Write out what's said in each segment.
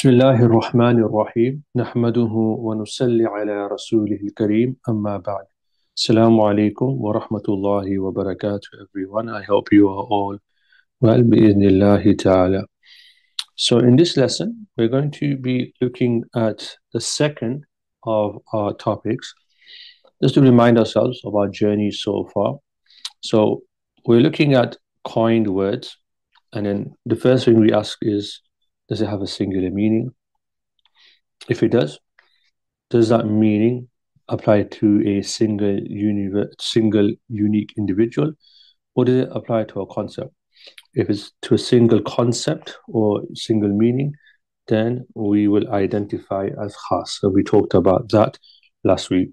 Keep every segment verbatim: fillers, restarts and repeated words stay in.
بسم الله الرحمن الرحيم نحمده ونصلي على رسوله الكريم أما بعد السلام عليكم ورحمة الله وبركاته everyone. I hope you are all well بإذن الله تعالى. So in this lesson we're going to be looking at the second of our topics just to remind ourselves of our journey so far. So we're looking at coined words, and then the first thing we ask is, does it have a singular meaning? If it does, does that meaning apply to a single universe, single unique individual, or does it apply to a concept? If it's to a single concept or single meaning, then we will identify as khas. So we talked about that last week.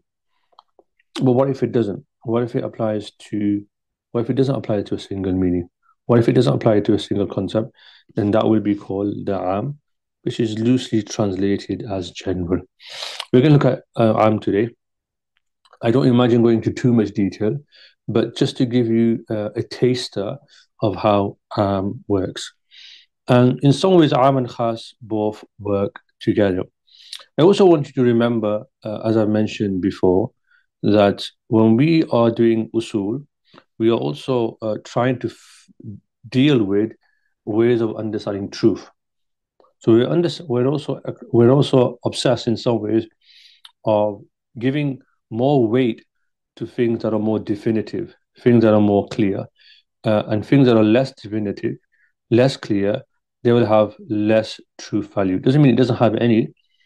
But what if it doesn't? What if it applies to, what if it doesn't apply to a single meaning? What if it doesn't apply to a single concept? Then that will be called the am, which is loosely translated as general. We're going to look at uh, am today. I don't imagine going into too much detail, but just to give you uh, a taster of how am works. And in some ways, am and khas both work together. I also want you to remember, uh, as I mentioned before, that when we are doing usul, we are also uh, trying to f- deal with ways of understanding truth. So we're, under, we're also we're also obsessed in some ways of giving more weight to things that are more definitive, things that are more clear, uh, and things that are less definitive, less clear, they will have less truth value. Doesn't mean it doesn't have any,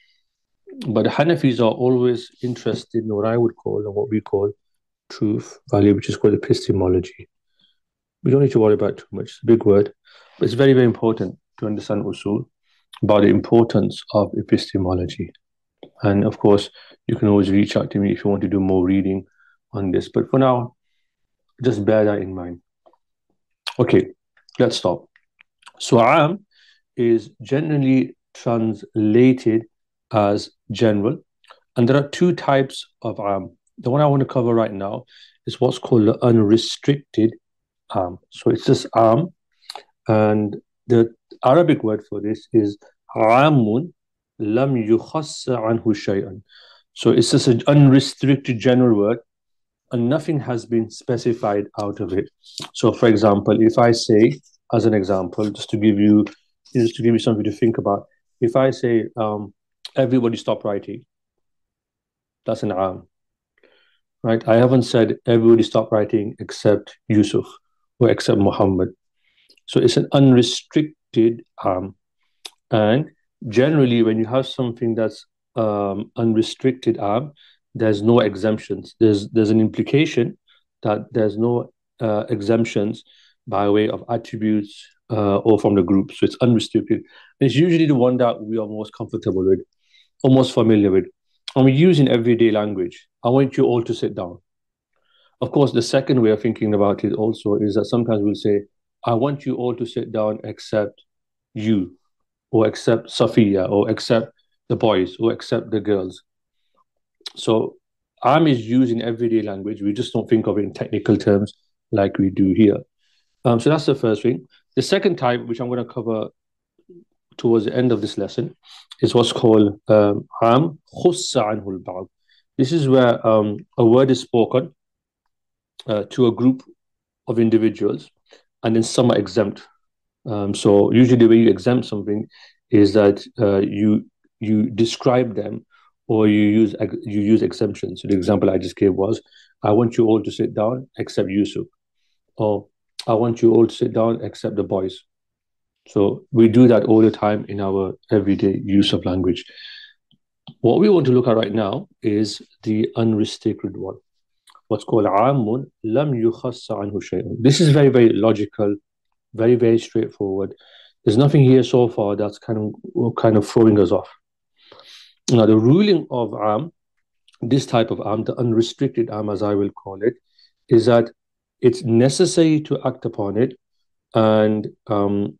but the Hanafis are always interested in what I would call, and what we call, truth value, which is called epistemology. We don't need to worry about it too much. It's a big word, but it's very, very important to understand usul, about the importance of epistemology. And of course, you can always reach out to me if you want to do more reading on this. But for now, just bear that in mind. Okay, let's start. So am is generally translated as general. And there are two types of am. The one I want to cover right now is what's called the unrestricted am. So it's just am. And the Arabic word for this is amun lam yukhassa anhu shay'an. So it's just an unrestricted general word, and nothing has been specified out of it. So, for example, if I say, as an example, just to give you, just to give you something to think about, if I say, um, everybody stop writing, that's an am, right? I haven't said everybody stop writing except Yusuf or except Muhammad. So it's an unrestricted am. And generally, when you have something that's um, unrestricted am, there's no exemptions. There's there's an implication that there's no uh, exemptions by way of attributes uh, or from the group. So it's unrestricted. And it's usually the one that we are most comfortable with, or most familiar with, and we use in everyday language. I want you all to sit down. Of course, the second way of thinking about it also is that sometimes we'll say, I want you all to sit down except you, or except Safiya, or except the boys, or except the girls. So am is used in everyday language. We just don't think of it in technical terms like we do here. Um, so that's the first thing. The second type, which I'm going to cover towards the end of this lesson, is what's called um, am khussa anhu al-ba'd. This is where um, a word is spoken uh, to a group of individuals, and then some are exempt. Um, so usually the way you exempt something is that uh, you you describe them, or you use you use exemptions. So the example I just gave was, I want you all to sit down except Yusuf, or I want you all to sit down except the boys. So we do that all the time in our everyday use of language. What we want to look at right now is the unrestricted one, what's called amun lam yukhassa anhu shay'un. This is very, very logical, very, very straightforward. There's nothing here so far that's kind of kind of throwing us off. Now, the ruling of am, this type of am, the unrestricted am, as I will call it, is that it's necessary to act upon it, and um,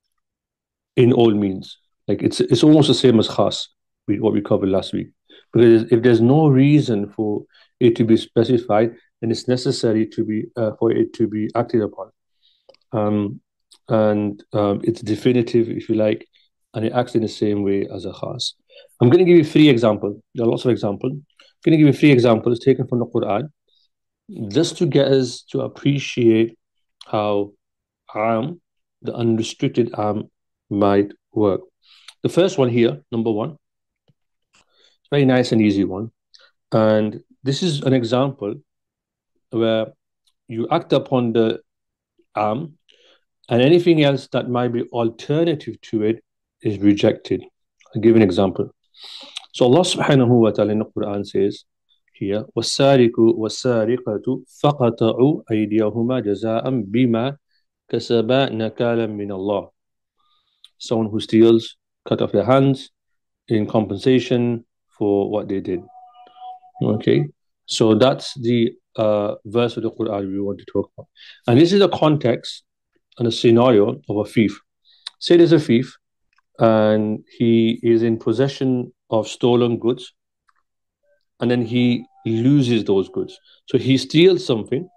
in all means. Like it's it's almost the same as khas, what we covered last week. Because if there's no reason for it to be specified, then it's necessary to be uh, for it to be acted upon. Um, and um, it's definitive, if you like, and it acts in the same way as a khas. I'm going to give you three examples. There are lots of examples. I'm going to give you three examples taken from the Quran, just to get us to appreciate how am, the unrestricted am, might work. The first one here, number one, very nice and easy one. And this is an example where you act upon the am, and anything else that might be alternative to it is rejected. I'll give an example. So Allah subhanahu wa ta'ala in the Quran says here, وَالسَّارِقُ وَالسَّارِقَةُ فَقَطَعُوا أَيْدِيَهُمَا جَزَاءً بِمَا كَسَبَا نَكَالًا مِنَ اللَّهِ. Someone who steals, cut off their hands in compensation for what they did. Okay, so that's the uh, verse of the Quran we want to talk about. And this is the context and a scenario of a thief. Say there's a thief and he is in possession of stolen goods, and then he loses those goods. So he steals something,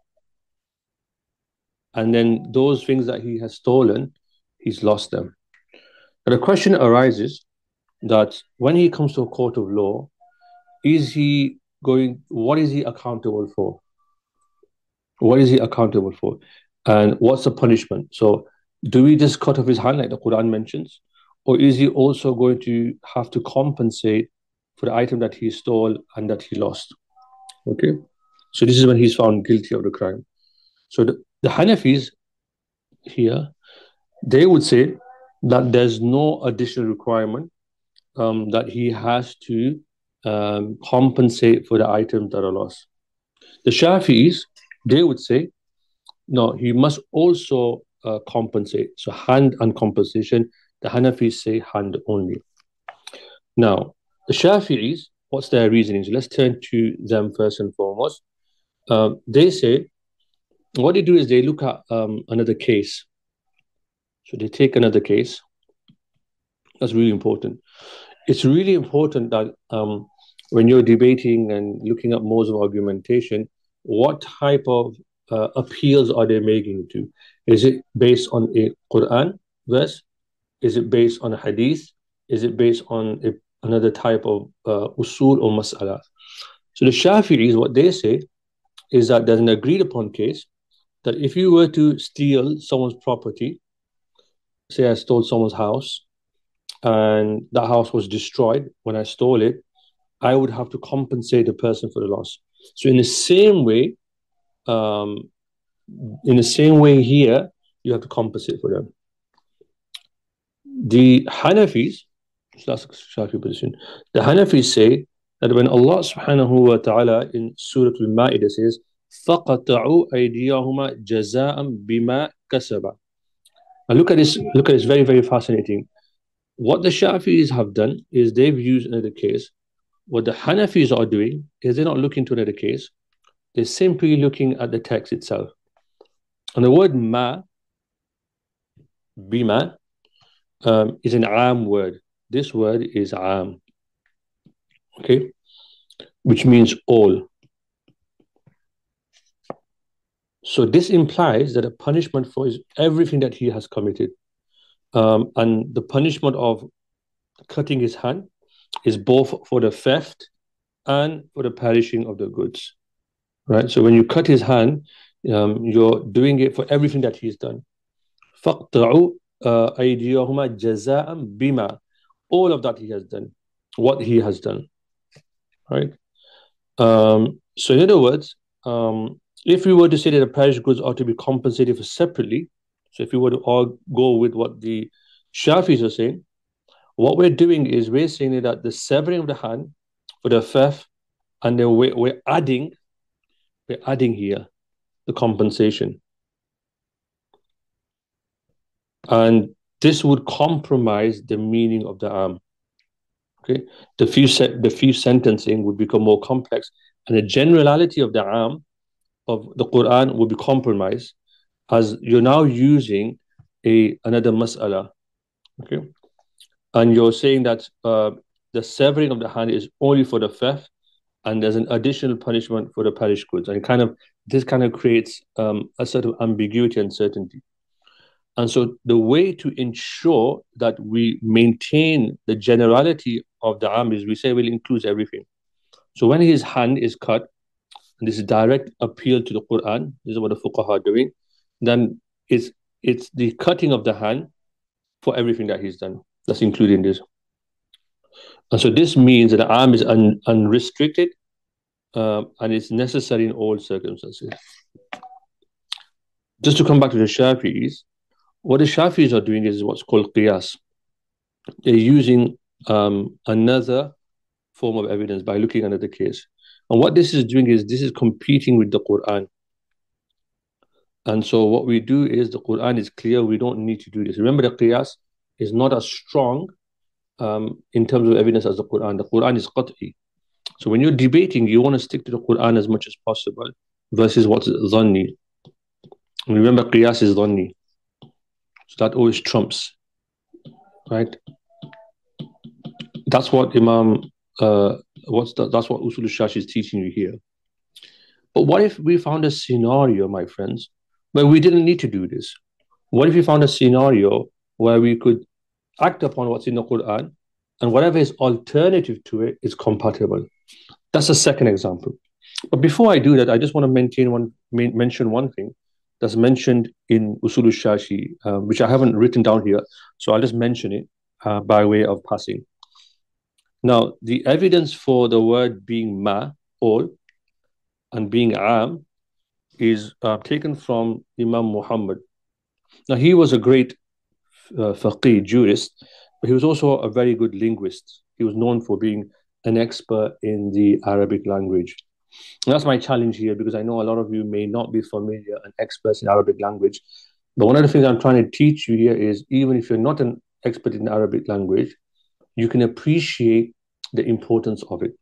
and then those things that he has stolen, he's lost them. But the question arises that when he comes to a court of law, is he going, what is he accountable for? What is he accountable for? And what's the punishment? So do we just cut off his hand like the Quran mentions? Or is he also going to have to compensate for the item that he stole and that he lost? Okay. So this is when he's found guilty of the crime. So the, the Hanafis here, they would say that there's no additional requirement um, that he has to um, compensate for the items that are lost. The Shafi'is, they would say, no, he must also uh, compensate. So hand and compensation, the Hanafis say hand only. Now, the Shafi'is, what's their reasoning? So let's turn to them first and foremost. Uh, they say, what they do is they look at um, another case. So they take another case. That's really important. It's really important that um, when you're debating and looking at modes of argumentation, what type of uh, appeals are they making to? Is it based on a Quran verse? Is it based on a hadith? Is it based on a, another type of uh, usul or mas'ala? So the Shafi'is, what they say is that there's an agreed upon case that if you were to steal someone's property, say I stole someone's house, and that house was destroyed when I stole it, I would have to compensate the person for the loss. So in the same way, um, in the same way here, you have to compensate for them. The Hanafis, that's the Shafi position, the Hanafis say that when Allah subhanahu wa ta'ala in Surah Al-Ma'idah says, فَقَطَعُوا أَيْدِيَهُمَا جَزَاءً بِمَا كَسَبَا. Now look at this, look at this, very, very fascinating. What the Shafis have done is they've used another case. What the Hanafis are doing is they're not looking to another case. They're simply looking at the text itself. And the word ma, bima, um, is an am word. This word is am, okay, which means all. So this implies that a punishment for is everything that he has committed. Um, and the punishment of cutting his hand is both for the theft and for the perishing of the goods, right? So when you cut his hand, um, you're doing it for everything that he's done. فَقْطَعُوا أَيْدِيَهُمَا جَزَاءً بِمَا. All of that he has done, what he has done, right? Um, so in other words, um, if we were to say that the perished goods are to be compensated for separately, so if we were to all go with what the Shafis are saying, what we're doing is we're saying that the severing of the hand for the theft, and then we're, we're adding, we're adding here the compensation. And this would compromise the meaning of the am. Okay, the few se- the few sentencing would become more complex, and the generality of the am of the Quran will be compromised, as you're now using a another mas'ala. Okay, and you're saying that uh, the severing of the hand is only for the theft, and there's an additional punishment for the perished goods, and kind of this kind of creates um, a sort of ambiguity and uncertainty. And so the way to ensure that we maintain the generality of the am is we say, well, it includes everything. So when his hand is cut, and this is direct appeal to the Quran, this is what the fuqaha are doing, then it's, it's the cutting of the hand for everything that he's done. That's including this. And so this means that the arm is un, unrestricted um, and it's necessary in all circumstances. Just to come back to the Shafi'is, what the Shafi'is are doing is what's called qiyas. They're using um, another form of evidence by looking at another case. And what this is doing is this is competing with the Quran. And so what we do is the Quran is clear. We don't need to do this. Remember, the qiyas is not as strong um, in terms of evidence as the Quran. The Quran is qat'i. So when you're debating, you want to stick to the Quran as much as possible versus what's dhanni. Remember, qiyas is dhanni. So that always trumps, right? That's what Imam, uh, what's the, that's what Usul al-Shash is teaching you here. But what if we found a scenario, my friends, where we didn't need to do this? What if we found a scenario where we could act upon what's in the Quran and whatever is alternative to it is compatible? That's a second example. But before I do that, I just want to maintain one, mention one thing that's mentioned in Usul al-Shashi, uh, which I haven't written down here, so I'll just mention it uh, by way of passing. Now, the evidence for the word being ma, all, and being am, is uh, taken from Imam Muhammad. Now, he was a great uh, faqih, jurist, but he was also a very good linguist. He was known for being an expert in the Arabic language. And that's my challenge here, because I know a lot of you may not be familiar and experts in Arabic language. But one of the things I'm trying to teach you here is, even if you're not an expert in Arabic language, you can appreciate the importance of it.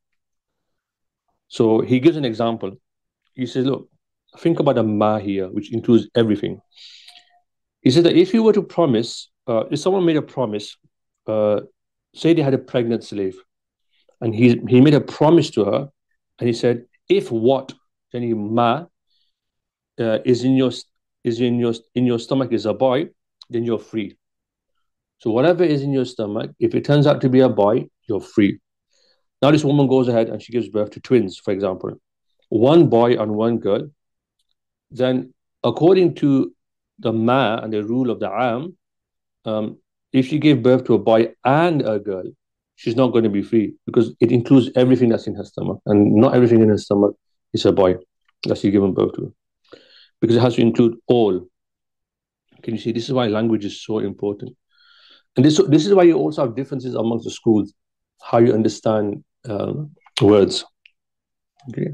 So he gives an example. He says, look, think about a ma here, which includes everything. He said that if you were to promise, uh, if someone made a promise, uh, say they had a pregnant slave, and he, he made a promise to her, and he said, if what, any ma, uh, is in your is in your in your stomach is a boy, then you're free. So whatever is in your stomach, if it turns out to be a boy, you're free. Now this woman goes ahead and she gives birth to twins, for example, one boy and one girl. Then according to the ma and the rule of the am, um, if she gave birth to a boy and a girl, she's not going to be free, because it includes everything that's in her stomach, and not everything in her stomach is a boy that she's given birth to, because it has to include all. Can you see? This is why language is so important. And this, this is why you also have differences amongst the schools, how you understand um, words. Okay.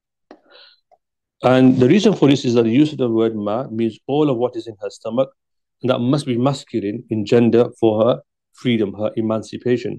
And the reason for this is that the use of the word ma means all of what is in her stomach, and that must be masculine in gender for her freedom, her emancipation.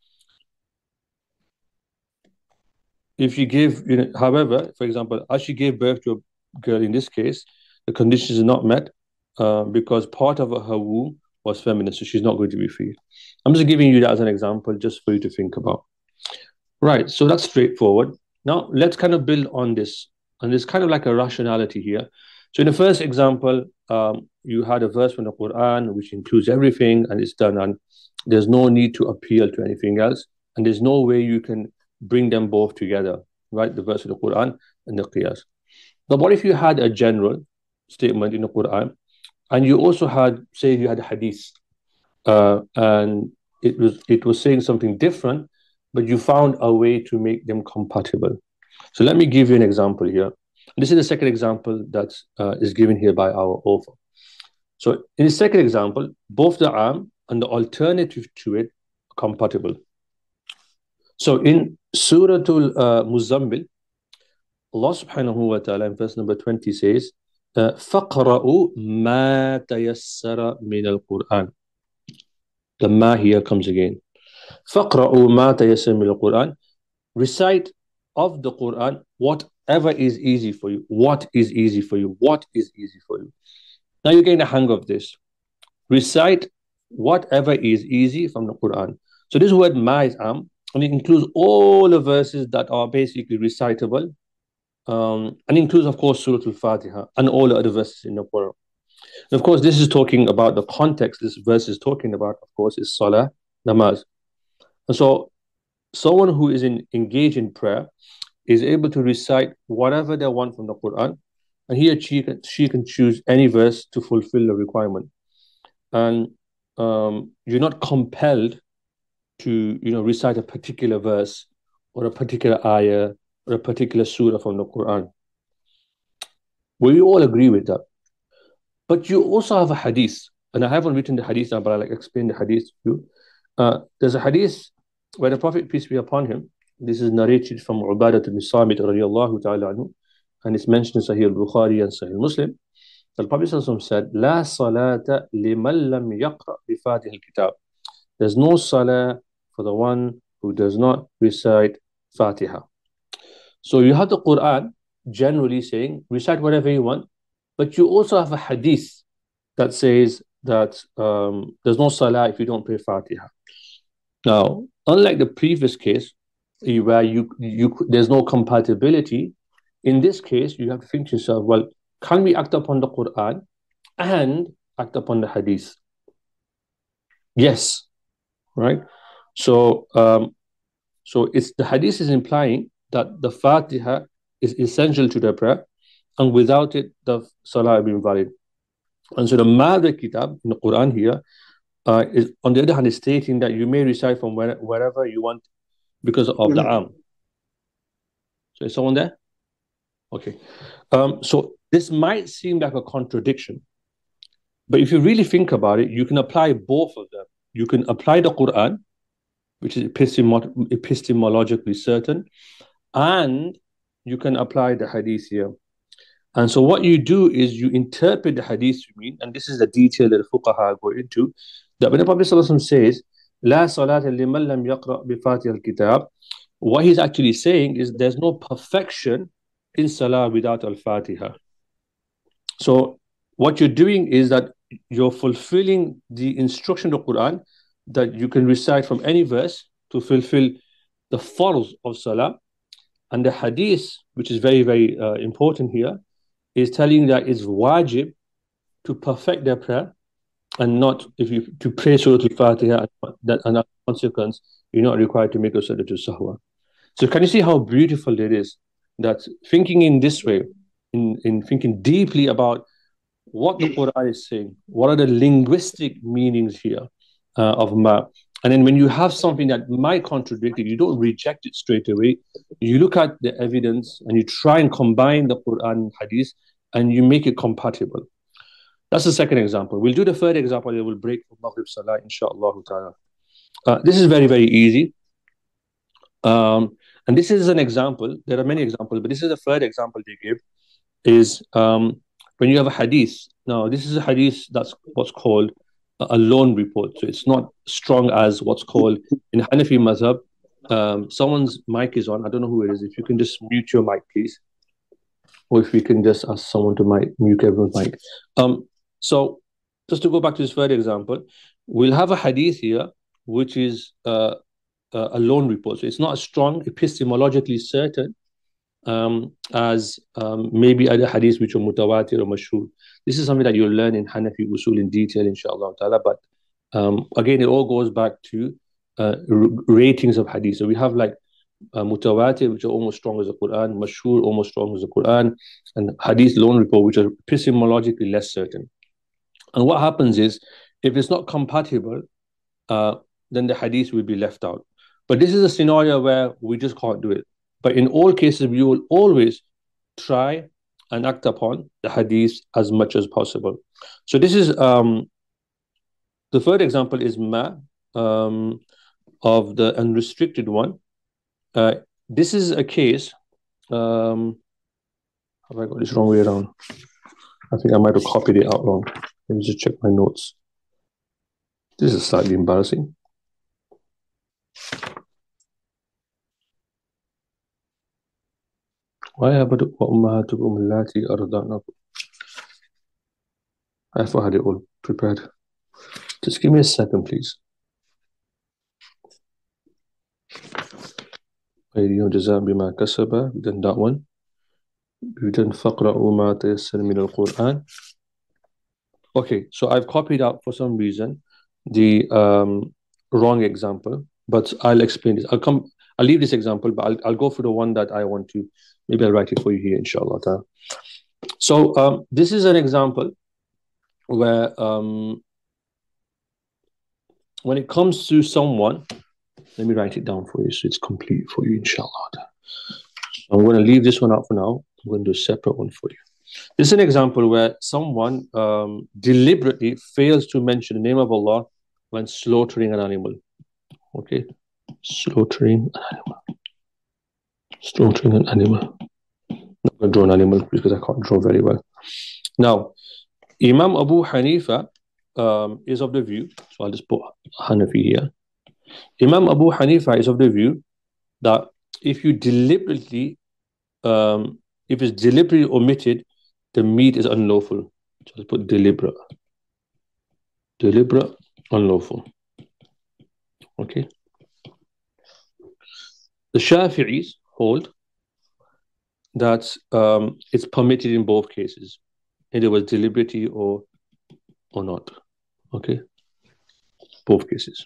If she gave, you know, however, for example, as she gave birth to a girl in this case, the conditions are not met uh, because part of her womb was feminine, so she's not going to be free. I'm just giving you that as an example, just for you to think about. Right, so that's straightforward. Now, let's kind of build on this. And there's kind of like a rationality here. So in the first example, um, you had a verse from the Quran, which includes everything, and it's done, and there's no need to appeal to anything else. And there's no way you can bring them both together, right? The verse of the Quran and the qiyas. But what if you had a general statement in the Quran, and you also had, say you had a hadith, uh, and it was it was saying something different, but you found a way to make them compatible. So let me give you an example here. This is the second example that uh, is given here by our author. So in the second example, both the am and the alternative to it are compatible. So in Surah Al-Muzammil, Allah subhanahu wa ta'ala in verse number twenty says, فَقْرَأُوا مَا تَيَسَّرَ مِنَ الْقُرْآنِ. The ma here comes again. فَقْرَأُوا مَا تَيَسَّرَ مِنَ الْقُرْآنِ. Recite of the Quran whatever is easy for you. What is easy for you? What is easy for you? Now you're getting the hang of this. Recite whatever is easy from the Quran. So this word ma is am, and it includes all the verses that are basically recitable, um, and includes, of course, Surah Al-Fatiha and all the other verses in the Quran. And of course, this is talking about the context this verse is talking about, of course, is salah, namaz. And so someone who is in, engaged in prayer is able to recite whatever they want from the Quran, and he or she can, she can choose any verse to fulfill the requirement. And um, you're not compelled to, you know, recite a particular verse or a particular ayah or a particular surah from the Quran. We all agree with that. But you also have a hadith, and I haven't written the hadith now, but I like explain the hadith to you. Uh, there's a hadith where the Prophet, peace be upon him, this is narrated from Ubadah ibn Samit radiallahu ta'ala anhu, and it's mentioned in Sahih al-Bukhari and Sahih Muslim. The Prophet said, "La salata liman lam yaqra bi fatih al-kitab." There's no salah for the one who does not recite Fatiha. So you have the Quran generally saying, recite whatever you want, but you also have a hadith that says that um, there's no salah if you don't pray Fatiha. Now, unlike the previous case, where you, you there's no compatibility, in this case, you have to think to yourself, well, can we act upon the Quran and act upon the hadith? Yes, right? So, um, so it's the hadith is implying that the Fatiha is essential to the prayer, and without it, the salah will be invalid. And so the Madh Kitab in the Quran here uh, is, on the other hand, is stating that you may recite from where, wherever you want because of the Am. So is someone there? Okay. Um, so this might seem like a contradiction, but if you really think about it, you can apply both of them. You can apply the Quran, which is epistemo- epistemologically certain, and you can apply the hadith here. And so what you do is you interpret the hadith you mean, and this is the detail that the fuqaha go into, that when the Prophet ﷺ says, La salata liman lam yaqra bi fatih al-kitab, what he's actually saying is there's no perfection in salah without al-Fatiha. So what you're doing is that you're fulfilling the instruction of the Quran that you can recite from any verse to fulfill the farz of salah. And the hadith, which is very, very uh, important here, is telling that it's wajib to perfect their prayer and not if you to pray Surah Al-Fatiha, that and as a consequence, you're not required to make a Sajda to Sahwa. So can you see how beautiful it is that thinking in this way, in, in thinking deeply about what the Quran is saying, what are the linguistic meanings here uh, of ma, and then when you have something that might contradict it, you don't reject it straight away. You look at the evidence and you try and combine the Quran and Hadith and you make it compatible. That's the second example. We'll do the third example that will break for Maghrib Salah, inshallah ta'ala. Uh, this is very, very easy. Um, and this is an example. There are many examples, but this is the third example they give, is um, when you have a hadith. Now, this is a hadith that's what's called a lone report. So it's not strong as what's called in Hanafi Mazhab. Um, someone's mic is on. I don't know who it is. If you can just mute your mic, please. Or if we can just ask someone to mic, mute everyone's mic. Um, so just to go back to this third example, we'll have a hadith here, which is uh, a lone report. So it's not as strong, epistemologically certain, um, as um, maybe other hadiths which are mutawatir or mashhur. This is something that you'll learn in Hanafi Usul in detail, inshallah ta'ala. But um, again, it all goes back to uh, ratings of hadith. So we have like uh, mutawatir, which are almost strong as the Quran, mashhur, almost strong as the Quran, and hadith lone report, which are epistemologically less certain. And what happens is, if it's not compatible, uh, then the hadith will be left out. But this is a scenario where we just can't do it. But in all cases, we will always try and act upon the hadith as much as possible. So this is um, the third example is ma um, of the unrestricted one. Uh, this is a case. Um, have I got this wrong way around? I think I might have copied it out wrong. Let me just check my notes. This is slightly embarrassing. Why have it ummahatukum allati arda'nakum? I thought I had it all prepared. Just give me a second, please. أيديهم جزاء بما كسب. We've done that one. We've done فقرأوا ما تيسر من القرآن. Okay, so I've copied out for some reason the um, wrong example, but I'll explain this. I'll come. I'll leave this example, but I'll I'll go for the one that I want to. Maybe I'll write it for you here, inshallah ta'ala. So um, this is an example where um, when it comes to someone, let me write it down for you so it's complete for you, inshallah. I'm going to leave this one out for now. I'm going to do a separate one for you. This is an example where someone um, deliberately fails to mention the name of Allah when slaughtering an animal. Okay, slaughtering an animal. Slaughtering an animal. I'm not going to draw an animal because I can't draw very well. Now, Imam Abu Hanifa um, is of the view, so I'll just put Hanafi here. Imam Abu Hanifa is of the view that if you deliberately, um, if it's deliberately omitted, the meat is unlawful. So let's put deliberate. Deliberate, unlawful. Okay. The Shafi'is hold that um, it's permitted in both cases, either was deliberately or or not. Okay, both cases.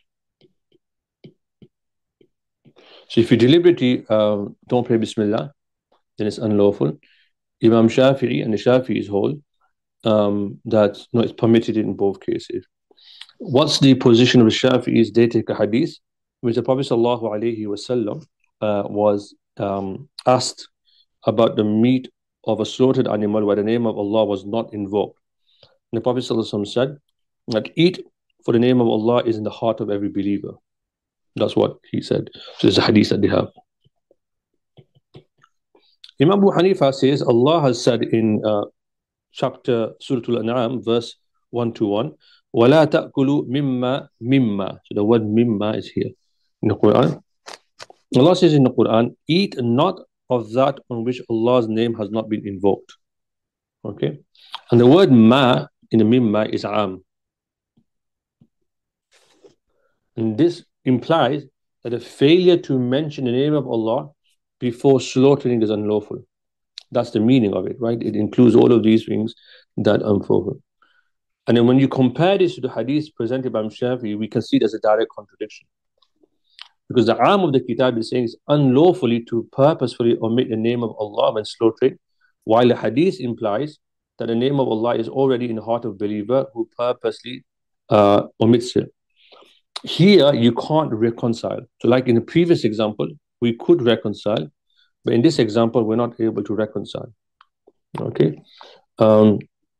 So if you deliberately um, don't pray Bismillah, then it's unlawful. Imam Shafi'i and the Shafi'is hold um, that no, it's permitted in both cases. What's the position of the Shafi'is? They take a hadith which the Prophet sallallahu alaihi wasallam uh, was um, asked about the meat of a slaughtered animal where the name of Allah was not invoked. And the Prophet sallallahu alaihi wasallam said, like, eat, for the name of Allah is in the heart of every believer. That's what he said. So there's a hadith that they have. Imam Abu Hanifa says Allah has said in uh, chapter Surah Al-An'am, verse one to one, وَلَا تَأْكُلُوا مِمَّا مِمَّا. So the word mimma is here in the Quran. Allah says in the Quran, eat not of that on which Allah's name has not been invoked. Okay? And the word ma in the mimma is am. And this implies that a failure to mention the name of Allah before slaughtering is unlawful. That's the meaning of it, right? It includes all of these things that unfold. And then when you compare this to the hadith presented by Shafi'i, we can see there's a direct contradiction. Because the Am of the Kitab is saying it's unlawfully to purposefully omit the name of Allah when slaughtering, while the hadith implies that the name of Allah is already in the heart of believer who purposely uh, omits it. Here, you can't reconcile. So like in the previous example, we could reconcile, but in this example, we're not able to reconcile. Okay? Um,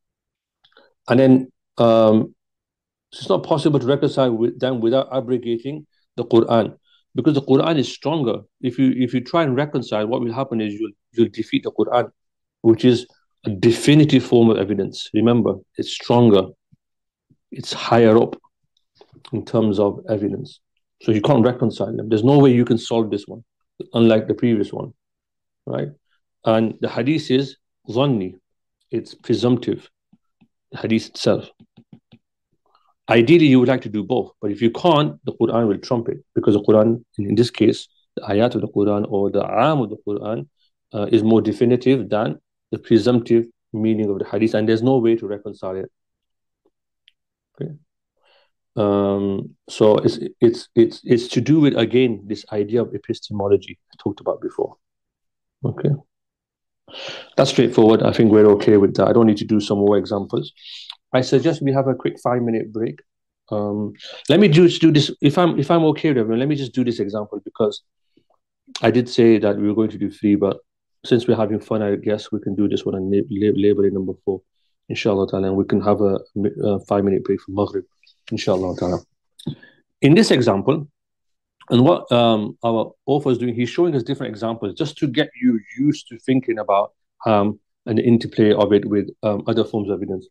and then um, it's not possible to reconcile with them without abrogating the Quran, because the Quran is stronger. If you if you try and reconcile, what will happen is you'll you'll defeat the Quran, which is a definitive form of evidence. Remember, it's stronger, it's higher up in terms of evidence. So you can't reconcile them. There's no way you can solve this one, unlike the previous one, right? And the hadith is zanni, it's presumptive, the hadith itself. Ideally, you would like to do both, but if you can't, the Quran will trump it, because the Quran, in this case, the ayat of the Quran or the am of the Quran uh, is more definitive than the presumptive meaning of the hadith, and there's no way to reconcile it. Okay. Um, so it's it's it's it's to do with, again, this idea of epistemology I talked about before. Okay, that's straightforward. I think we're okay with that. I don't need to do some more examples. I suggest we have a quick five minute break. Um, let me just do this. If I'm if I'm okay with everyone, let me just do this example, because I did say that we were going to do three, but since we're having fun, I guess we can do this one and label it number four, inshallah ta'ala, and we can have a, a five minute break for Maghrib, inshallah ta'ala. In this example, and what um, our author is doing, he's showing us different examples just to get you used to thinking about um, and the interplay of it with um, other forms of evidence.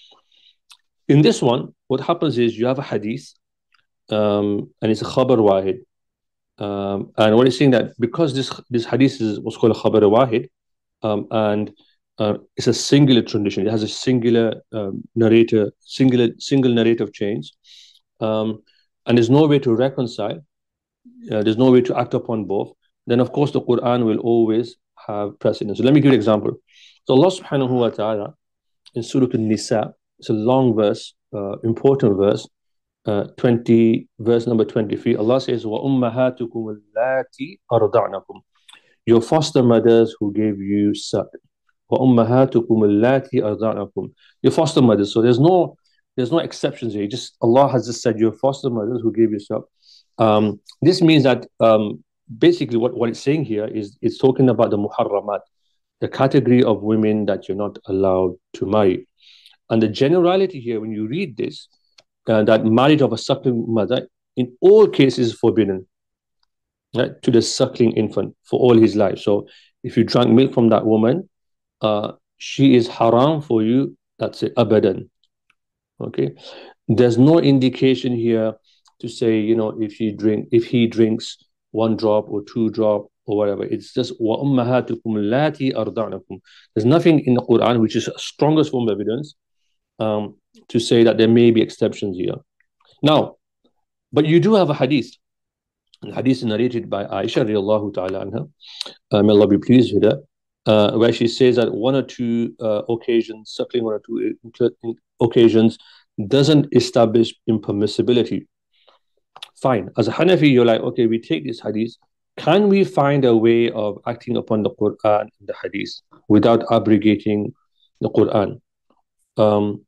In this one, what happens is you have a hadith, um, and it's a khabar wahid. Um, and what he's saying that because this this hadith is what's called a khabar wahid, um, and uh, it's a singular tradition. It has a singular um, narrator, singular single narrative chains, um, and there's no way to reconcile. Uh, there's no way to act upon both. Then, of course, the Quran will always have precedence. So let me give you an example. So Allah Subhanahu wa Taala in Surah An-Nisa, it's a long verse, uh, important verse. Uh, twenty, verse number twenty-three. Allah says, وَأُمَّهَاتُكُمُ اللَّاتِي أَرْضَعْنَكُمْ. Your foster mothers who gave you suck. وَأُمَّهَاتُكُمُ اللَّاتِي أَرْضَعْنَكُمْ. Your foster mothers. So there's no there's no exceptions here. Just Allah has just said your foster mothers who gave you suck. Um, this means that um, basically what, what it's saying here is it's talking about the muharramat, the category of women that you're not allowed to marry. And the generality here, when you read this, uh, that marriage of a suckling mother in all cases is forbidden, right, to the suckling infant for all his life. So if you drank milk from that woman, uh, she is haram for you. That's it, abadan. Okay, there's no indication here to say, you know, if he drink if he drinks one drop or two drop or whatever. It's just wa ummahatukum allati arda'nakum. There's nothing in the Quran which is the strongest form of evidence um, to say that there may be exceptions here. Now, but you do have a hadith. The hadith is narrated by Aisha radiallahu ta'ala anha. Uh, may Allah be pleased with her. Uh, where she says that one or two uh, occasions, suckling one or two occasions, doesn't establish impermissibility. Fine. As a Hanafi, you're like, okay, we take this hadith. Can we find a way of acting upon the Quran and the hadith without abrogating the Quran? Um,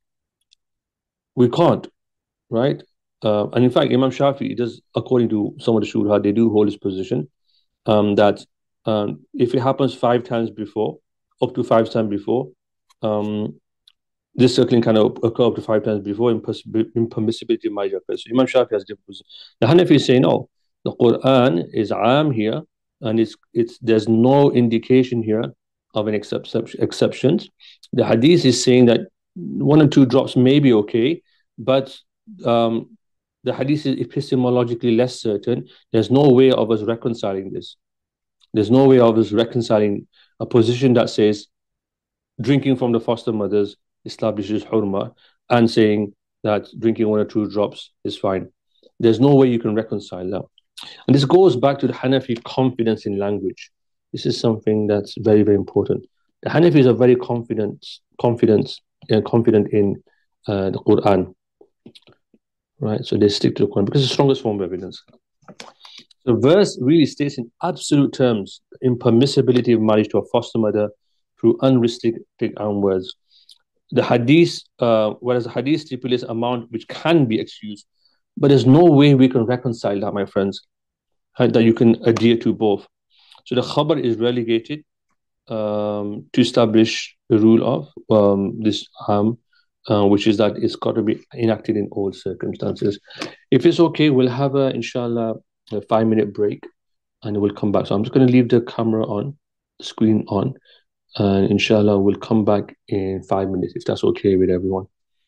we can't, right? Uh, and in fact, Imam Shafi'i does, according to some of the Shurha, they do hold his position um, that um, if it happens five times before, up to five times before, um, this circling can occur up to five times before impermissibility might occur. So Imam Shafi has different position. The Hanafi is saying, no, the Quran is am here, and it's it's there's no indication here of an exception exceptions. The Hadith is saying that one or two drops may be okay, but um, the Hadith is epistemologically less certain. There's no way of us reconciling this. There's no way of us reconciling a position that says drinking from the foster mothers establishes hurma and saying that drinking one or two drops is fine. There's no way you can reconcile that. And this goes back to the Hanafi confidence in language. This is something that's very, very important. The Hanafis are very confident, confident, uh, confident in uh, the Quran, right? So they stick to the Quran because it's the strongest form of evidence. The verse really states in absolute terms the impermissibility of marriage to a foster mother through unrestricted onwards. The hadith, uh, whereas the hadith stipulates amount which can be excused, but there's no way we can reconcile that, my friends, right, that you can adhere to both. So the khabar is relegated um, to establish the rule of um, this harm, uh, which is that it's got to be enacted in all circumstances. If it's okay, we'll have a, inshallah, a five minute break and we'll come back. So I'm just going to leave the camera on, the screen on, and inshallah we'll come back in five minutes if that's okay with everyone.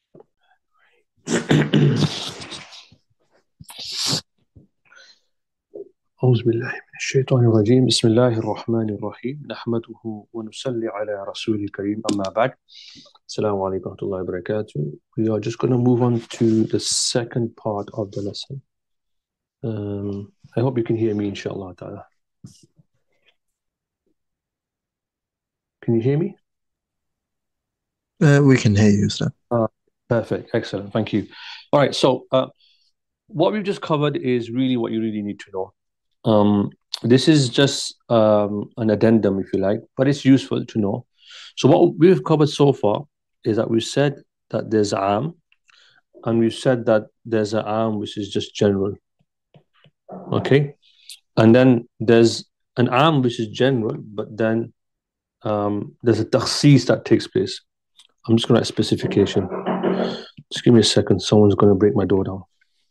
أعوذ بالله من الشيطان الرجيم بسم الله الرحمن الرحيم نحمده ونصلي على رسول الكريم أما بعد السلام عليكم ورحمة الله وبركاته. We are just going to move on to the second part of the lesson. Um, I hope you can hear me, inshallah ta'ala. Can you hear me? Uh, we can hear you, sir. Uh, perfect. Excellent. Thank you. All right. So uh, what we've just covered is really what you really need to know. Um, this is just um, an addendum, if you like, but it's useful to know. So what we've covered so far is that we've said that there's am, and we've said that there's an am which is just general. Okay? And then there's an am which is general, but then um, there's a takhsis that takes place. I'm just going to write specification. Just give me a second. Someone's going to break my door down.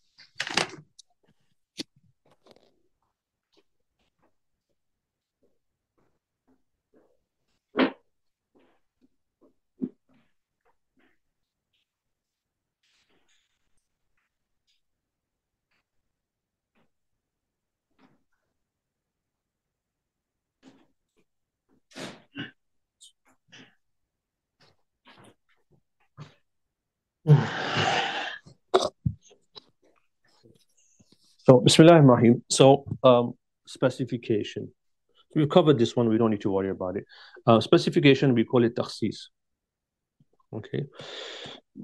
So, Bismillahirrahmanirrahim. So, um, specification. We've covered this one. We don't need to worry about it. Uh, specification, we call it takhsis. Okay.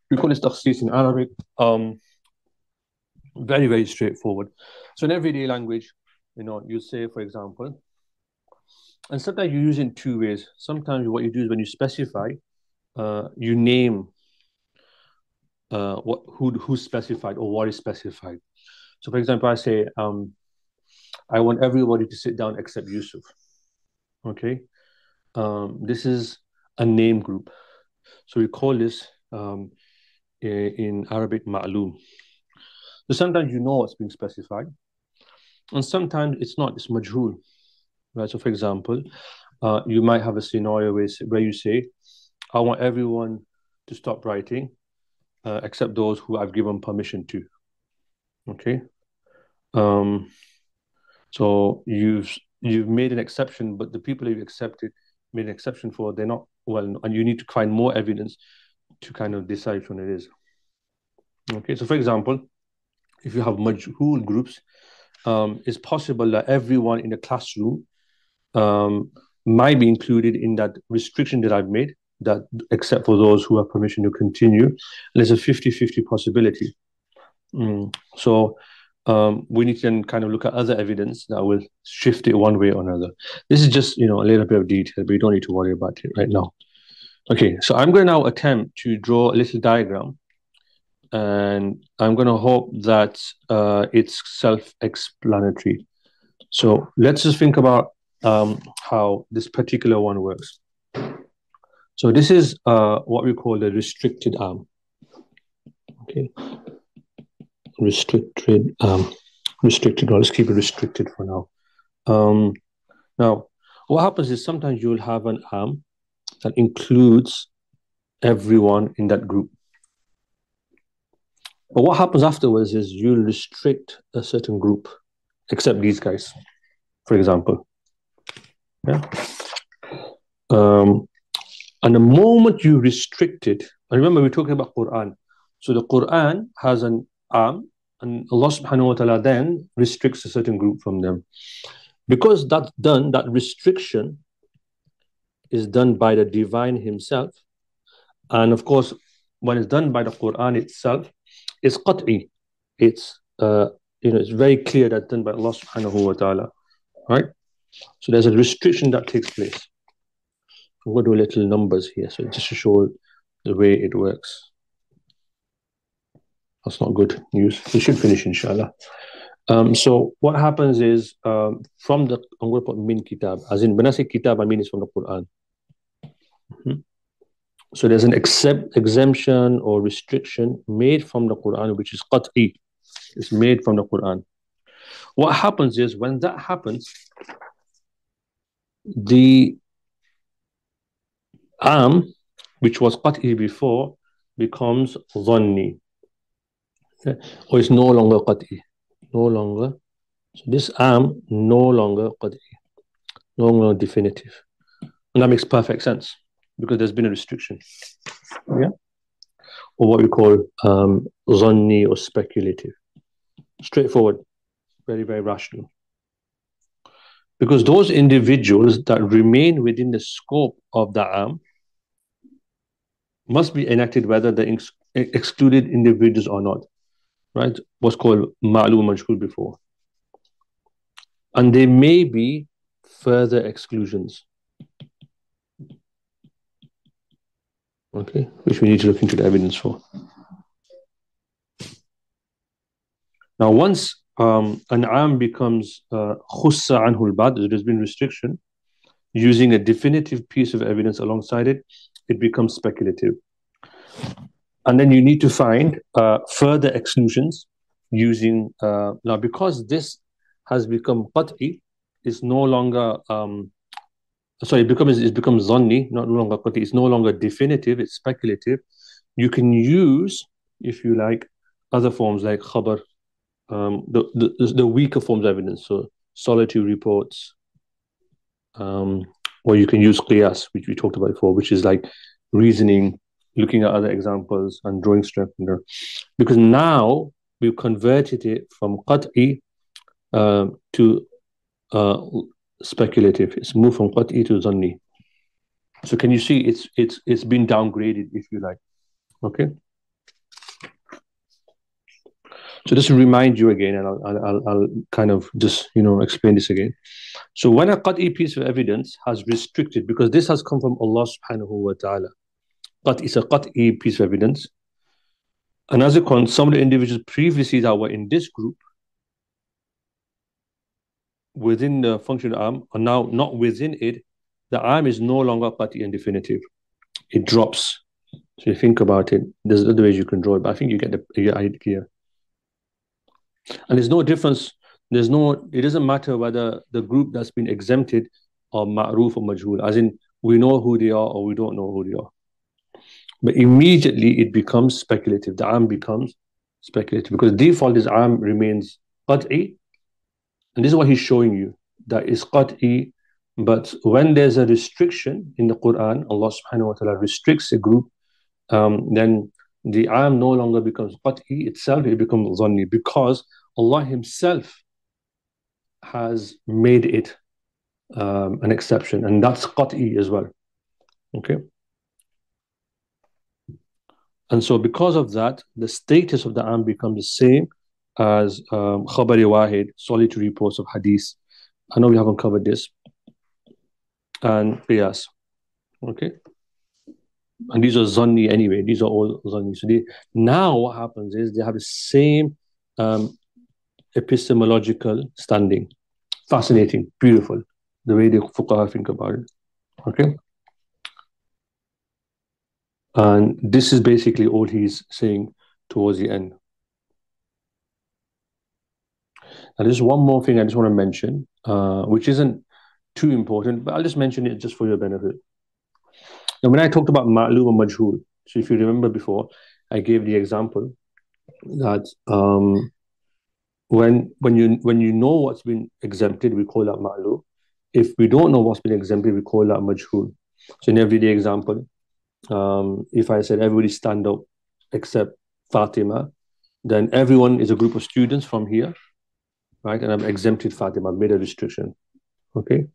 We call this takhsis in Arabic. Um, very, very straightforward. So in everyday language, you know, you say, for example, and sometimes you use it in two ways. Sometimes what you do is when you specify, uh, you name uh, what who who's specified or what is specified. So, for example, I say, um, I want everybody to sit down except Yusuf. Okay, um, this is a name group. So we call this um, in Arabic ma'lum. So sometimes you know what's being specified, and sometimes it's not. It's majhul, right? So, for example, uh, you might have a scenario where, where you say, I want everyone to stop writing uh, except those who I've given permission to. Okay. Um, so you've you've made an exception, but the people you've accepted made an exception for, they're not well, and you need to find more evidence to kind of decide which one it is. Okay. So, for example, if you have majhul groups, um, it's possible that everyone in the classroom um, might be included in that restriction that I've made, that except for those who have permission to continue. And there's a fifty-fifty possibility. Mm. So um, we need to then kind of look at other evidence that will shift it one way or another. This is just, you know, a little bit of detail, but you don't need to worry about it right now. Okay, so I'm going to now attempt to draw a little diagram, and I'm going to hope that uh, it's self-explanatory. So let's just think about um, how this particular one works. So this is uh, what we call the restricted arm. Okay, restricted, um, restricted. Well, let's keep it restricted for now. Um, now, what happens is sometimes you will have an arm that includes everyone in that group. But what happens afterwards is you'll restrict a certain group, except these guys, for example. Yeah. Um, and the moment you restrict it, and remember we're talking about Quran. So the Quran has an arm, and Allah subhanahu wa ta'ala then restricts a certain group from them. Because that's done, that restriction is done by the divine himself. And of course, when it's done by the Quran itself, it's qat'i. It's uh, you know, it's very clear that's done by Allah subhanahu wa ta'ala. Right? So there's a restriction that takes place. I'm going to do little numbers here, so just to show the way it works. That's not good news. We should finish, inshallah. Um, so what happens is um, from the, I'm going to put min kitab, as in when I say kitab, I mean it's from the Quran. Mm-hmm. So there's an accept, exemption or restriction made from the Quran, which is qat'i. It's made from the Quran. What happens is when that happens, the am, which was qat'i before, becomes dhanni. Okay? Or it's no longer qat'i. No longer. So this am no longer qat'i. No longer definitive. And that makes perfect sense because there's been a restriction. Yeah. Or what we call um, dhanni or speculative. Straightforward. Very, very rational. Because those individuals that remain within the scope of the am must be enacted whether the ex excluded individuals or not, right? What's called ma'lum majhul before. And there may be further exclusions, okay, which we need to look into the evidence for. Now, once um, an am becomes khussa anhu al-ba'd, there has been restriction, using a definitive piece of evidence alongside it, it becomes speculative. And then you need to find uh, further exclusions using, uh, now because this has become qat'i, it's no longer, um, sorry, it becomes, it becomes dhanni, not no longer qat'i, it's no longer definitive, it's speculative. You can use, if you like, other forms like khabar, um, the, the, the weaker forms of evidence, so solitary reports, um, or you can use qiyas, which we talked about before, which is like reasoning, looking at other examples and drawing strength from there. Because now we've converted it from qat'i uh, to uh, speculative. It's moved from qat'i to dhanni. So can you see it's it's it's been downgraded, if you like. Okay. So just to remind you again, and I'll, I'll, I'll kind of just, you know, explain this again. So when a qat'i piece of evidence has restricted, because this has come from Allah subhanahu wa ta'ala, qat is a qat'i piece of evidence. And as a con, some of the individuals previously that were in this group within the functional arm are now not within it. The arm is no longer qat'i and definitive. It drops. So you think about it, there's other ways you can draw it, but I think you get the, you get the idea. And there's no difference. There's no, it doesn't matter whether the group that's been exempted are ma'ruf or majhul, as in we know who they are or we don't know who they are. But immediately it becomes speculative. The arm becomes speculative because default is arm remains qat'i. And this is what he's showing you, that is qat'i. But when there's a restriction in the Quran, Allah subhanahu wa ta'ala restricts a group, um, then the arm no longer becomes qat'i itself, it becomes zanni, because Allah himself has made it um, an exception, and that's qat'i as well. Okay. And so because of that, the status of the arm becomes the same as um, khabari wahid, solitary reports of hadith. I know we haven't covered this. And qiyas. Okay. And these are zanni anyway. These are all zanni. So they, now what happens is they have the same um, epistemological standing. Fascinating, beautiful, the way the fuqaha think about it. Okay. And this is basically all he's saying towards the end. Now, there's one more thing I just want to mention, uh, which isn't too important, but I'll just mention it just for your benefit. Now, when I talked about ma'lum and majhul, so if you remember before, I gave the example that um, when when you when you know what's been exempted, we call that ma'lum. If we don't know what's been exempted, we call that majhul. So in everyday example, um, if I said everybody stand up except Fatima, then everyone is a group of students from here, right? And I've exempted Fatima, I've made a restriction. Okay.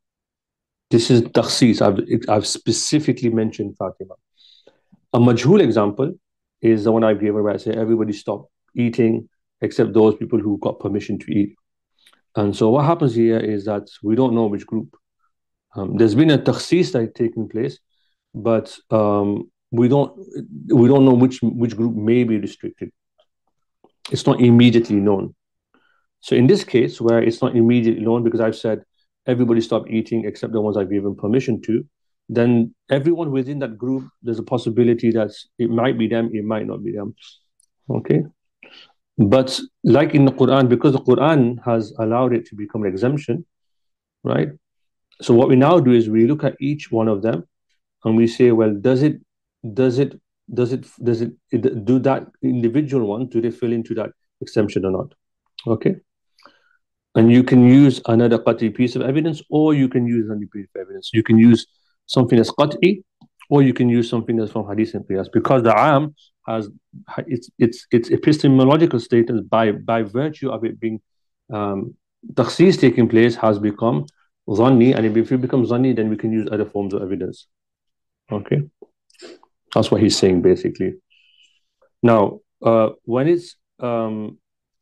This is takhsis. I've, I've specifically mentioned Fatima. A majhul example is the one I've given where I say everybody stop eating except those people who got permission to eat. And so what happens here is that we don't know which group. Um, there's been a takhsis that taking place, but um, we don't we don't know which which group may be restricted. It's not immediately known. So in this case, where it's not immediately known because I've said everybody stop eating except the ones I've given permission to, then everyone within that group, there's a possibility that it might be them, it might not be them. Okay. But like in the Quran, because the Quran has allowed it to become an exemption, right? So what we now do is we look at each one of them and we say, well, does it, does it, does it, does it, it do that individual one, do they fill into that exemption or not? Okay. And you can use another qat'i piece of evidence, or you can use another piece of evidence. You can use something that's qat'i, or you can use something that's from hadith and qiyas, because the am has its its its epistemological status by by virtue of it being um, takhsis taking place has become zanni, and if it becomes zanni, then we can use other forms of evidence. Okay, that's what he's saying basically. Now, uh, when it's um,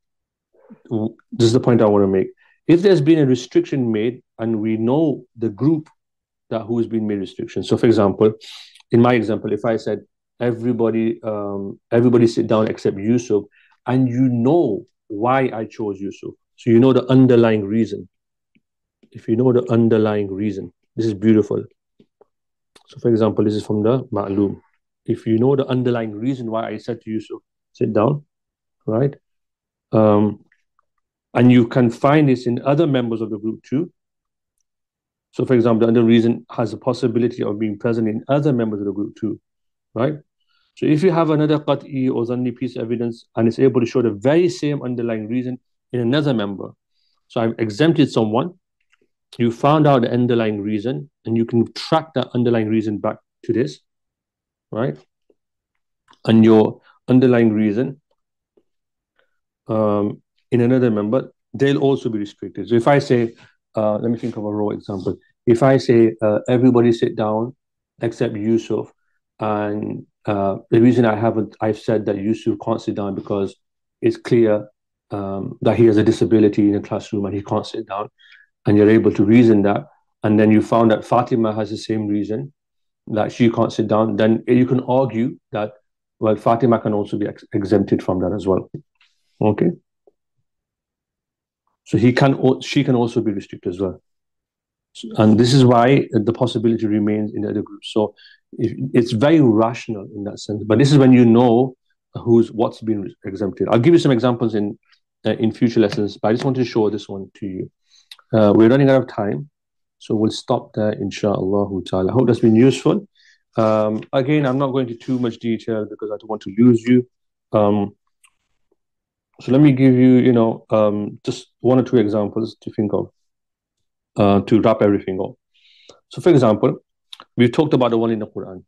this is the point I want to make. If there's been a restriction made and we know the group that who has been made restriction. So for example, in my example, if I said everybody um, everybody sit down except Yusuf, and you know why I chose Yusuf. So you know the underlying reason. If you know the underlying reason, this is beautiful. So for example, this is from the ma'lum. If you know the underlying reason why I said to Yusuf, sit down, right? Um, and you can find this in other members of the group too. So for example, the other reason has a possibility of being present in other members of the group too, right? So if you have another qat'i or zanni piece of evidence and it's able to show the very same underlying reason in another member. So I've exempted someone, you found out the underlying reason, and you can track that underlying reason back to this, right? And your underlying reason um, in another member, they'll also be restricted. So if I say, uh, let me think of a raw example. If I say, uh, everybody sit down except Yusuf, and uh, the reason I haven't, I've said that Yusuf can't sit down because it's clear um, that he has a disability in a classroom and he can't sit down, and you're able to reason that, and then you found that Fatima has the same reason that she can't sit down, then you can argue that, well, Fatima can also be ex exempted from that as well. Okay. So he can, she can also be restricted as well. And this is why the possibility remains in the other groups. So if, it's very rational in that sense. But this is when you know who's what's been exempted. I'll give you some examples in uh, in future lessons, but I just wanted to show this one to you. Uh, we're running out of time, so we'll stop there, inshallah ta'ala. I hope that's been useful. Um, again, I'm not going into too much detail because I don't want to lose you. Um, so let me give you, you know, um, just one or two examples to think of uh, to wrap everything up. So, for example, we talked about the one in the Quran.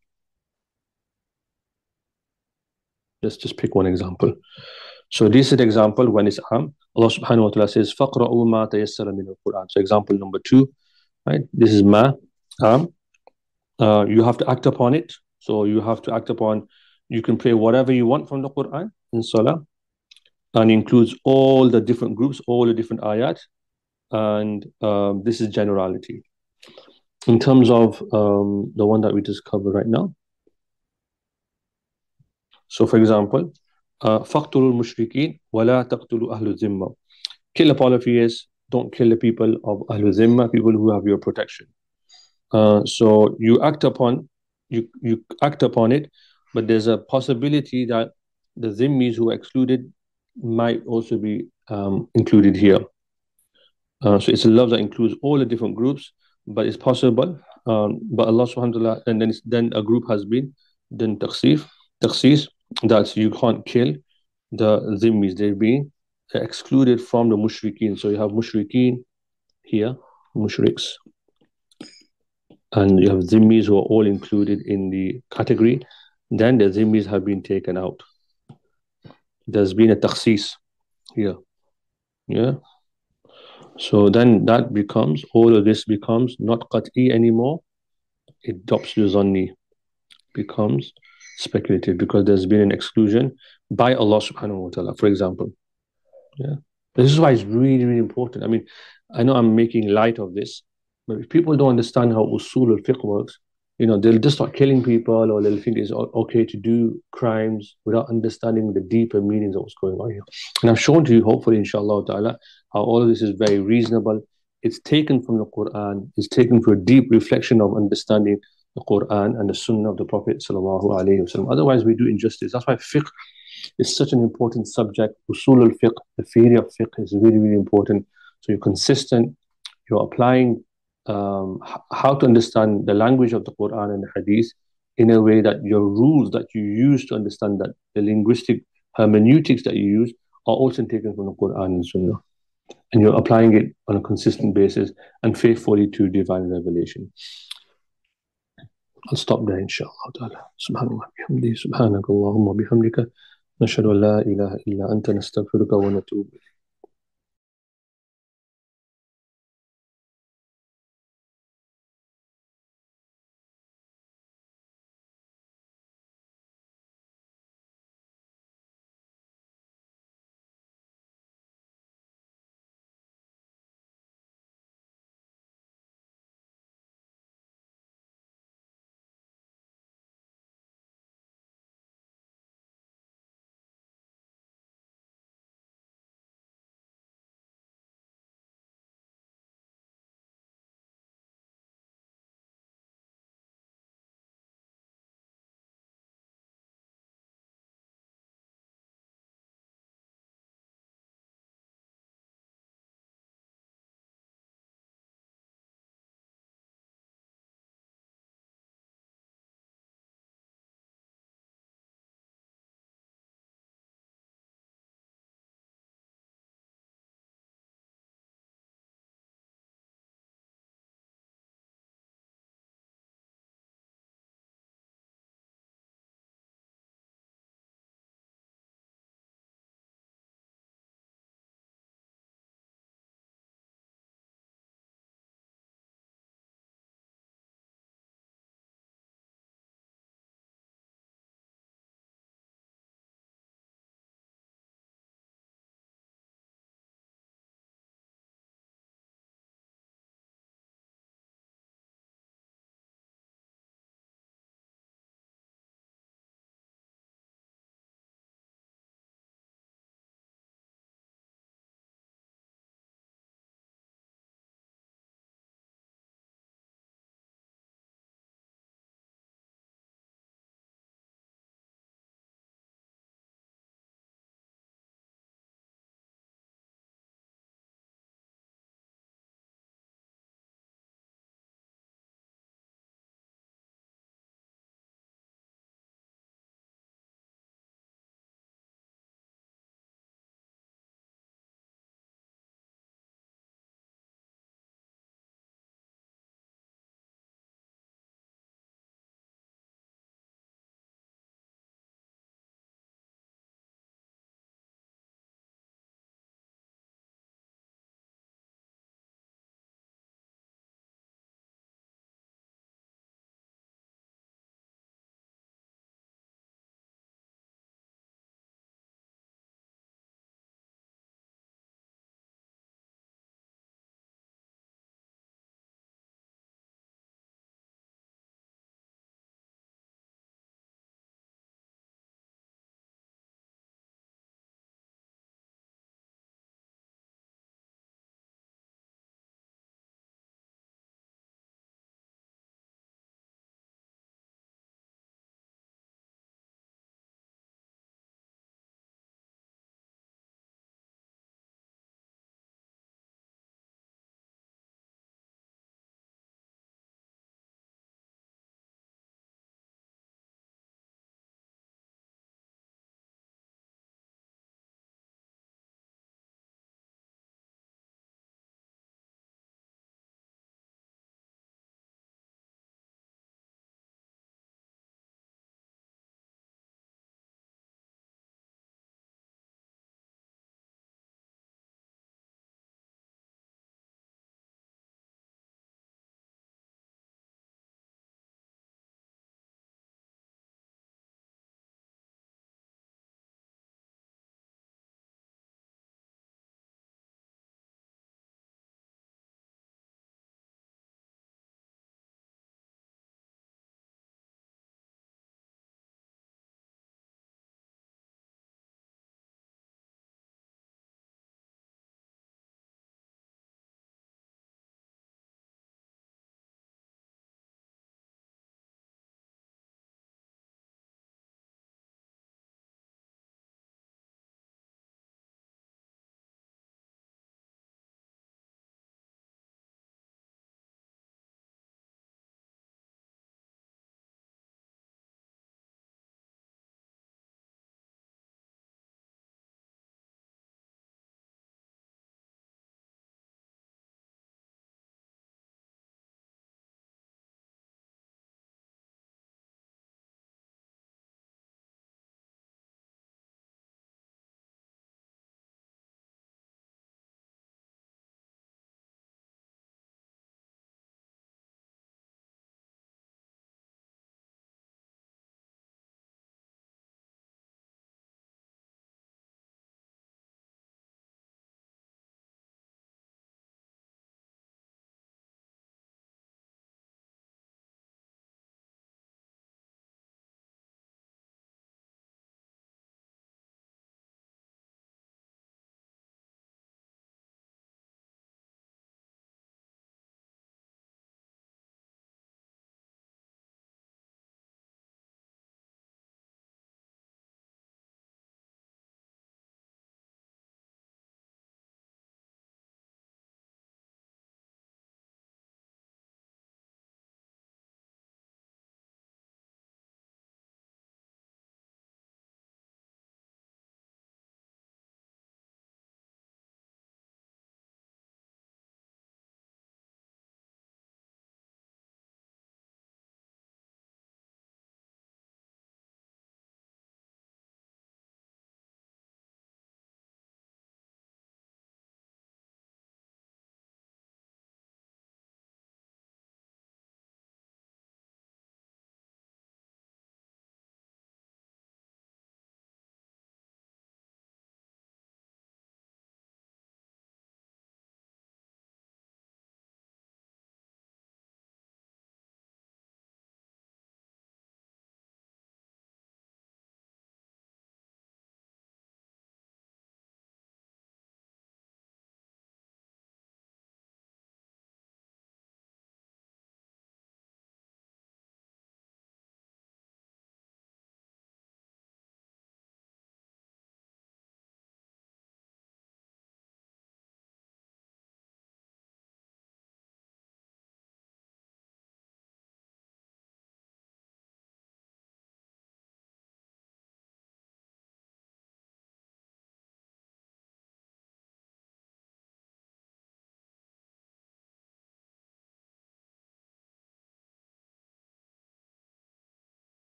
Let's just pick one example. So this is the example when it's am. Allah subhanahu wa ta'ala says, فَقْرَأُوا مَا تَيَسَّرَ مِنَ الْقُرْآنِ. So example number two, right? This is ma, am. Uh, you have to act upon it. So you have to act upon, you can pray whatever you want from the Quran in Salah, and includes all the different groups, all the different ayat. And um, this is generality. In terms of um, the one that we just covered right now. So for example, فَقْتُلُوا الْمُشْرِكِينَ وَلَا تَقْتُلُوا أَهْلُ الذِّمَّةِ. Kill the polytheists, don't kill the people of Ahlul Zimma, people who have your protection. Uh, so you act upon, you, you act upon it, but there's a possibility that the Zimmis who are excluded might also be um, included here. Uh, so it's a love that includes all the different groups, but it's possible. Um, but Allah subhanahu wa ta'ala, and then, it's, then a group has been, then taqsif, taqsis, that you can't kill the Zimmis, they've been excluded from the mushrikeen. So you have mushrikeen here, mushriks, and you have Zimmis who are all included in the category. Then the Zimmis have been taken out. There's been a taqsis here. Yeah. So then that becomes, all of this becomes not qat'i anymore. It drops to zanni, becomes speculative, because there's been an exclusion by Allah subhanahu wa ta'ala, for example. Yeah. This is why it's really, really important. I mean, I know I'm making light of this, but if people don't understand how usul al-fiqh works, you know, they'll just start killing people, or they'll think it's okay to do crimes without understanding the deeper meanings of what's going on here. And I've shown to you, hopefully, inshallah ta'ala, how all of this is very reasonable. It's taken from the Quran, it's taken for a deep reflection of understanding the Quran and the Sunnah of the Prophet sallallahu alaihi wasallam. Otherwise, we do injustice. That's why fiqh is such an important subject. Usul al-fiqh, the theory of fiqh, is really, really important. So you're consistent, you're applying um, how to understand the language of the Quran and the Hadith in a way that your rules that you use to understand that, the linguistic hermeneutics that you use, are also taken from the Quran and Sunnah. And you're applying it on a consistent basis and faithfully to divine revelation. I'll stop there, inshallah ta'ala. Subhanallah bihamdi, subhanakallahumma bihamdika, nashhadu an la ilaha illa anta nastaghfiruka wa natubu ilayk.